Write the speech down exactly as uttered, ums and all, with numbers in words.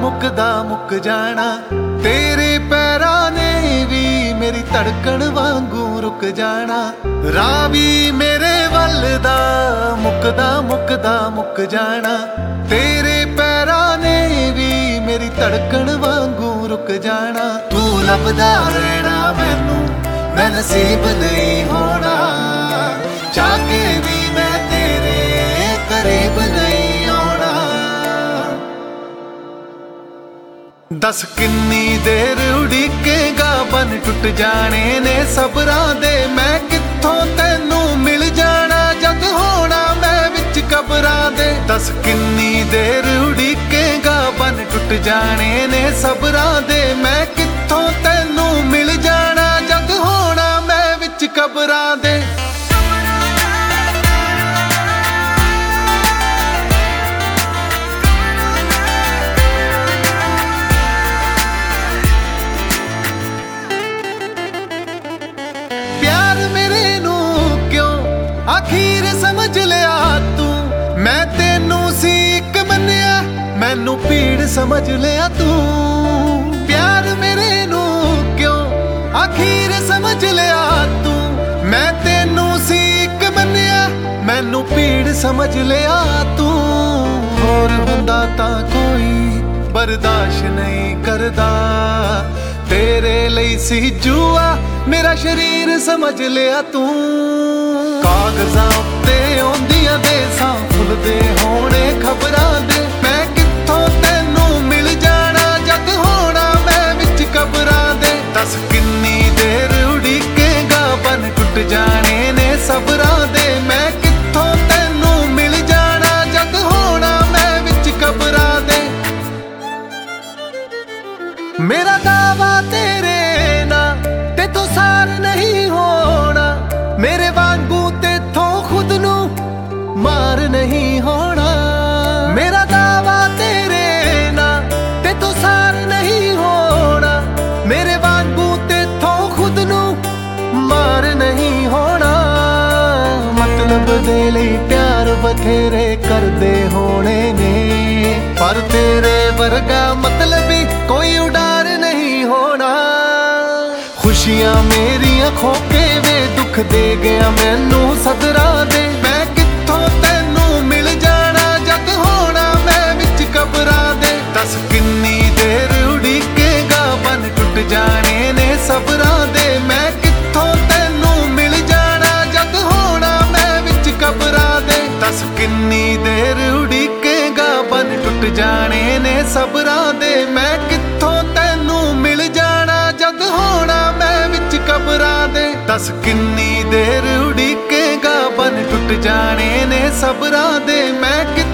ਮੁੱਕਦਾ ਮੁੱਕ ਜਾਣਾ। ਤੇਰੇ ਪੈਰਾਂ ਨੇ ਵੀ ਮੇਰੀ ਧੜਕਣ ਵਾਂਗੂ ਰੁਕ ਜਾਣਾ। ਰਾਹ ਵੀ ਮੇਰੇ ਵੱਲ ਦਾ ਮੁੱਕਦਾ ਮੁੱਕਦਾ ਮੁੱਕ ਜਾਣਾ। ਤੇਰੇ ਪੈਰਾਂ ਨੇ ਵੀ ਮੇਰੀ ਧੜਕਣ ਵਾਂਗੂ ਰੁਕ ਜਾਣਾ। ਤੂੰ ਲੱਭਦਾ ਰਹਿਣਾ ਮੈਨੂੰ, ਮੈਂ ਨਸੀਬ ਨਹੀਂ ਹੋਣਾ। ਚਾਹ ਕੇ ਵੀ ਮੈਂ ਤੇਰੇ ਕਰੀਬ ਨਹੀਂ ਆਉਣਾ। ਦੱਸ ਕਿੰਨੀ ਦੇਰ ਉਡੀਕੇਗਾ, ਬੰਨ ਟੁੱਟ ਜਾਣੇ ਨੇ ਸਬਰਾਂ ਦੇ। ਮੈਂ ਕਿੱਥੋਂ ਤੈਨੂੰ ਮਿਲ ਜਾਣਾ, ਜਦ ਹੋਣਾ ਮੈਂ ਵਿੱਚ ਕਬਰਾਂ ਦੇ। ਦੱਸ ਕਿੰਨੀ ਦੇਰ ਉਡੀਕੇਗਾ, ਬੰਨ ਟੁੱਟ ਜਾਣੇ ਨੇ ਸਬਰਾਂ ਦੇ। ਮੈਂ ਕਿੱਥੋਂ ਤੈਨੂੰ ਮਿਲ ਜਾਣਾ, ਜਦ ਹੋਣਾ ਮੈਂ ਵਿੱਚ ਕਬਰਾਂ ਦੇ। ਆਖੀਰ ਸਮਝ ਲਿਆ ਤੂੰ, ਮੈਂ ਤੈਨੂੰ ਸੀ ਇੱਕ ਮੰਨਿਆ, ਮੈਨੂੰ ਭੀੜ ਸਮਝ ਲਿਆ ਤੂੰ। ਪਿਆਰ ਮੇਰੇ ਨੂੰ ਕਿਉਂ ਆਖੀਰ ਸਮਝ ਲਿਆ ਤੂੰ, ਮੈਂ ਤੈਨੂੰ ਸੀ ਇੱਕ ਮੰਨਿਆ, ਮੈਨੂੰ ਭੀੜ ਸਮਝ ਲਿਆ ਤੂੰ। ਹੋਰ ਹੁੰਦਾ ਤਾਂ ਕੋਈ ਬਰਦਾਸ਼ਤ ਨਹੀਂ ਕਰਦਾ, ਤੇਰੇ ਲਈ ਸੀ ਜੂਆ ਮੇਰਾ ਸ਼ਰੀਰ ਸਮਝ ਲਿਆ ਤੂੰ। ਕਾਗਜ਼ਾਂ ਉੱਤੇ ਆਉਂਦੀਆਂ ਦੇਸਾਂ ਫੁੱਲਦੇ ਹੋਣੇ ਖਬਰਾਂ ਦੇ। ਮੈਂ ਕਿੱਥੋਂ ਤੈਨੂੰ ਮਿਲ ਜਾਣਾ, ਜਦ ਹੋਣਾ ਮੈਂ ਵਿੱਚ ਕਬਰਾਂ ਦੇ। ਦੱਸ ਕਿੰਨੀ ਦੇਰ ਉਡੀਕੇਗਾ, ਬੰਨ ਟੁੱਟ ਜਾਣੇ ਨੇ ਸਬਰਾਂ ਦੇ। ਮੈਂ ਕਿੱਥੋਂ ਤੈਨੂੰ ਮਿਲ ਜਾਣਾ, ਜਦ ਹੋਣਾ ਮੈਂ ਵਿੱਚ ਕਬਰਾਂ ਦੇ। ਮੇਰਾ ਦਾਵਾ ਤੇਰੇ ਨਾਲ ਤੇਥੋਂ ਸਾਰ ਨਹੀਂ ਹੋਣਾ, ਮੇਰੇ ਵਾਂਗੂ ਤੇਥੋਂ ਖੁਦ ਨੂੰ ਮਾਰ ਨਹੀਂ ਹੋਣਾ। ਮੇਰਾ ਦਾਵਾ ਤੇਰੇ ਨਾਲ ਤੇਥੋਂ ਸਾਰ ਨਹੀਂ ਹੋਣਾ, ਮੇਰੇ ਵਾਂਗੂ ਤੇਥੋਂ ਖੁਦ ਨੂੰ ਮਾਰ ਨਹੀਂ ਹੋਣਾ। ਮਤਲਬ ਦੇ ਲਈ ਪਿਆਰ ਬਥੇਰੇ ਕਰਦੇ ਹੋਣੇ ਨੇ, ਪਰ ਤੇਰੇ ਵਰਗਾ ਮਤਲਬੀ ਕੋਈ ਉਡਾਰ ਨਹੀਂ ਹੋਣਾ। ਖੁਸ਼ੀਆਂ ਮੇਰੀਆਂ ਖੋ ਕੇ ਵੇ ਦੁੱਖ ਦੇ ਗਿਆ ਮੈਨੂੰ ਸਦਰਾਂ ਦੇ। ਮੈਂ ਕਿੱਥੋਂ ਤੈਨੂੰ ਮਿਲ ਜਾਣਾ, ਜਦ ਹੋਣਾ ਮੈਂ ਵਿੱਚ ਕਬਰਾਂ ਦੇ। ਦੱਸ ਕਿੰਨੀ ਦੇਰ ਉਡੀਕੇਗਾ, ਬੰਨ ਟੁੱਟ ਜਾਣੇ ਨੇ ਸਬਰਾਂ ਦੇ। ਮੈਂ ਕਿੱਥੋਂ ਤੈਨੂੰ ਮਿਲ ਜਾਣਾ, ਜਦ ਹੋਣਾ ਮੈਂ ਵਿੱਚ ਕਬਰਾਂ ਦੇ। ਦੱਸ ਕਿੰਨੀ ਦੇਰ ਉਡੀਕੇਗਾ, ਬੰਨ ਟੁੱਟ ਜਾਣੇ ਨੇ ਸਬਰਾਂ ਦੇ। ਮੈਂ ਕਿੱਥੋਂ ਤੈਨੂੰ ਮਿਲ ਜਾਣਾ, ਜਦ ਹੋਣਾ ਮੈਂ ਵਿੱਚ ਕਬਰਾਂ ਦੇ। ਦੱਸ ਕਿੰਨੀ ਦੇਰ ਉਡੀਕੇਗਾ, ਬੰਨ ਟੁੱਟ ਜਾਣੇ ਨੇ ਸਬਰਾਂ ਦੇ। ਮੈਂ